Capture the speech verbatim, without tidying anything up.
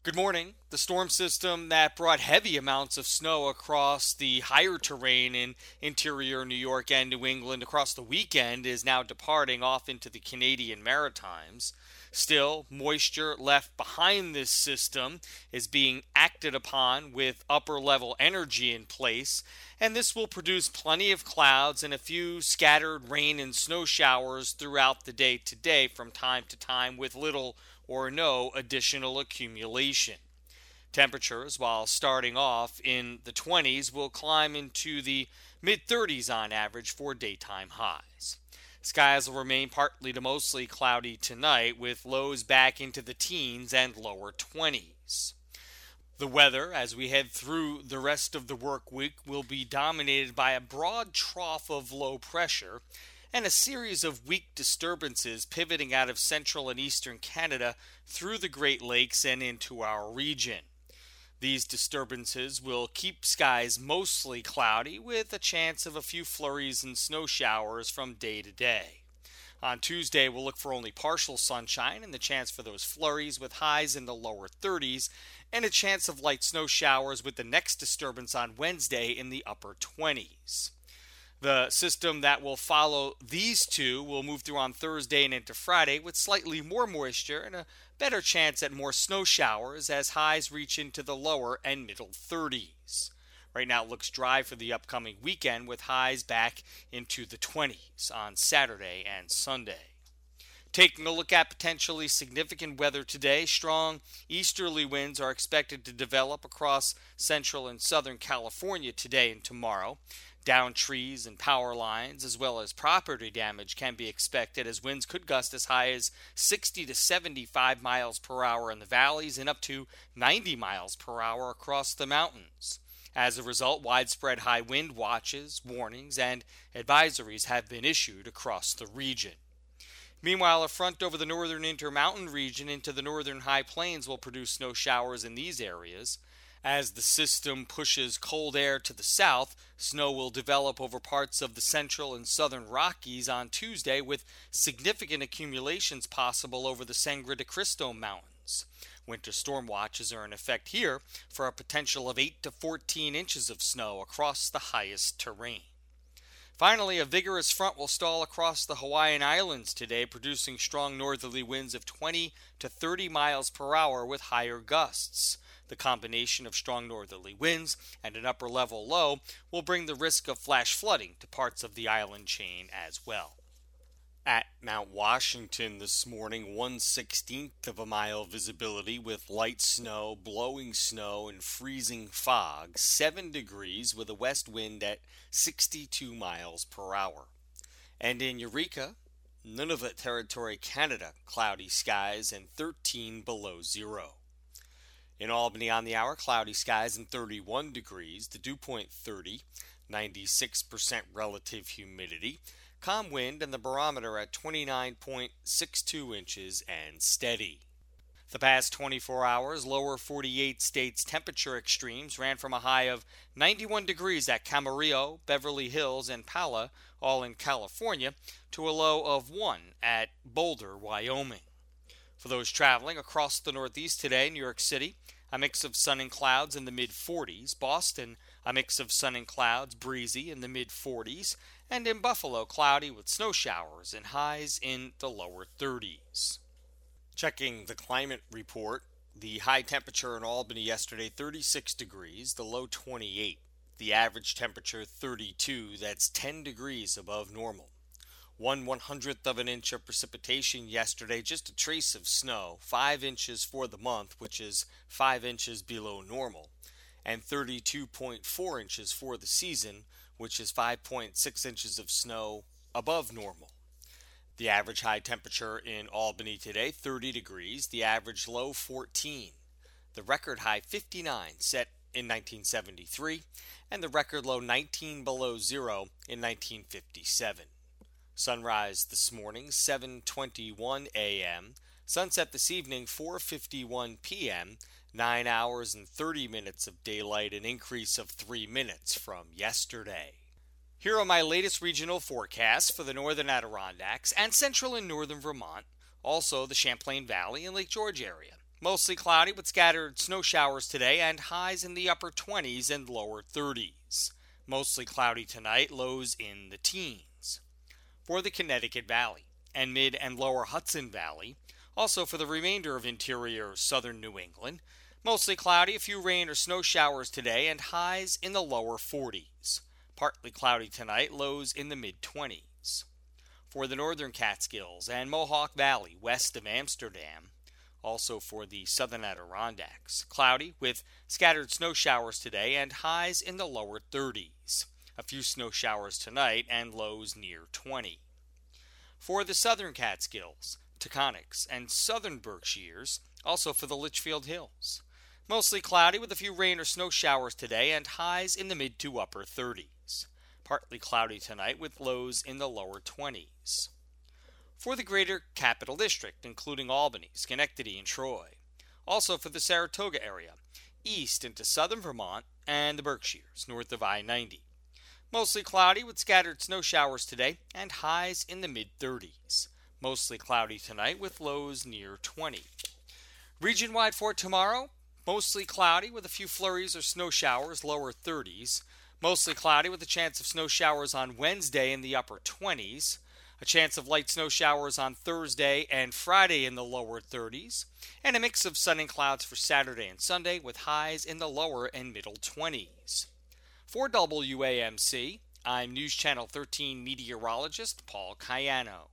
Good morning. The storm system that brought heavy amounts of snow across the higher terrain in interior New York and New England across the weekend is now departing off into the Canadian Maritimes. Still, moisture left behind this system is being acted upon with upper level energy in place, and this will produce plenty of clouds and a few scattered rain and snow showers throughout the day today from time to time with little or no additional accumulation. Temperatures, while starting off in the twenties, will climb into the mid thirties on average for daytime highs. Skies will remain partly to mostly cloudy tonight, with lows back into the teens and lower twenties. The weather, as we head through the rest of the work week, will be dominated by a broad trough of low pressure and a series of weak disturbances pivoting out of central and eastern Canada through the Great Lakes and into our region. These disturbances will keep skies mostly cloudy with a chance of a few flurries and snow showers from day to day. On Tuesday, we'll look for only partial sunshine and the chance for those flurries with highs in the lower thirties and a chance of light snow showers with the next disturbance on Wednesday in the upper twenties. The system that will follow these two will move through on Thursday and into Friday with slightly more moisture and a better chance at more snow showers as highs reach into the lower and middle thirties. Right now it looks dry for the upcoming weekend with highs back into the twenties on Saturday and Sunday. Taking a look at potentially significant weather today, strong easterly winds are expected to develop across central and southern California today and tomorrow. Down trees and power lines, as well as property damage, can be expected as winds could gust as high as sixty to seventy-five miles per hour in the valleys and up to ninety miles per hour across the mountains. As a result, widespread high wind watches, warnings, and advisories have been issued across the region. Meanwhile, a front over the northern intermountain region into the northern high plains will produce snow showers in these areas. As the system pushes cold air to the south, snow will develop over parts of the central and southern Rockies on Tuesday with significant accumulations possible over the Sangre de Cristo Mountains. Winter storm watches are in effect here for a potential of eight to fourteen inches of snow across the highest terrain. Finally, a vigorous front will stall across the Hawaiian Islands today, producing strong northerly winds of twenty to thirty miles per hour with higher gusts. The combination of strong northerly winds and an upper level low will bring the risk of flash flooding to parts of the island chain as well. At Mount Washington this morning, one sixteenth of a mile visibility with light snow, blowing snow, and freezing fog, seven degrees with a west wind at sixty-two miles per hour. And in Eureka, Nunavut Territory, Canada, cloudy skies and thirteen below zero. In Albany on the hour, cloudy skies and thirty-one degrees, the dew point thirty, ninety-six percent relative humidity, calm wind and the barometer at twenty-nine point six two inches and steady. The past twenty-four hours, lower forty-eight states temperature extremes ran from a high of ninety-one degrees at Camarillo, Beverly Hills, and Pala, all in California, to a low of one at Boulder, Wyoming. For those traveling across the Northeast today, New York City, a mix of sun and clouds in the mid forties. Boston, a mix of sun and clouds, breezy in the mid forties. And in Buffalo, cloudy with snow showers and highs in the lower thirties. Checking the climate report, the high temperature in Albany yesterday, thirty-six degrees, the low twenty-eight. The average temperature, thirty-two, that's ten degrees above normal. One one hundredth of an inch of precipitation yesterday, just a trace of snow, five inches for the month, which is five inches below normal, and thirty-two point four inches for the season, which is five point six inches of snow above normal. The average high temperature in Albany today, thirty degrees, the average low fourteen. The record high fifty-nine set in nineteen seventy-three, and the record low nineteen below zero in nineteen fifty-seven. Sunrise this morning, seven twenty-one a.m. Sunset this evening, four fifty-one p.m. nine hours and thirty minutes of daylight, an increase of three minutes from yesterday. Here are my latest regional forecasts for the northern Adirondacks and central and northern Vermont, also the Champlain Valley and Lake George area. Mostly cloudy with scattered snow showers today and highs in the upper twenties and lower thirties. Mostly cloudy tonight, lows in the teens. For the Connecticut Valley and mid and lower Hudson Valley, also for the remainder of interior southern New England, mostly cloudy, a few rain or snow showers today and highs in the lower forties. Partly cloudy tonight, lows in the mid twenties. For the northern Catskills and Mohawk Valley west of Amsterdam, also for the southern Adirondacks, cloudy with scattered snow showers today and highs in the lower thirties. A few snow showers tonight and lows near twenty. For the southern Catskills, Taconics, and southern Berkshires, also for the Litchfield Hills, mostly cloudy with a few rain or snow showers today and highs in the mid to upper thirties. Partly cloudy tonight with lows in the lower twenties. For the greater Capital District, including Albany, Schenectady, and Troy. Also for the Saratoga area, east into southern Vermont and the Berkshires, north of I ninety. Mostly cloudy with scattered snow showers today and highs in the mid thirties. Mostly cloudy tonight with lows near twenty. Region-wide for tomorrow, mostly cloudy with a few flurries or snow showers, lower thirties. Mostly cloudy with a chance of snow showers on Wednesday in the upper twenties. A chance of light snow showers on Thursday and Friday in the lower thirties. And a mix of sun and clouds for Saturday and Sunday with highs in the lower and middle twenties. For W A M C, I'm News Channel thirteen meteorologist Paul Cayano.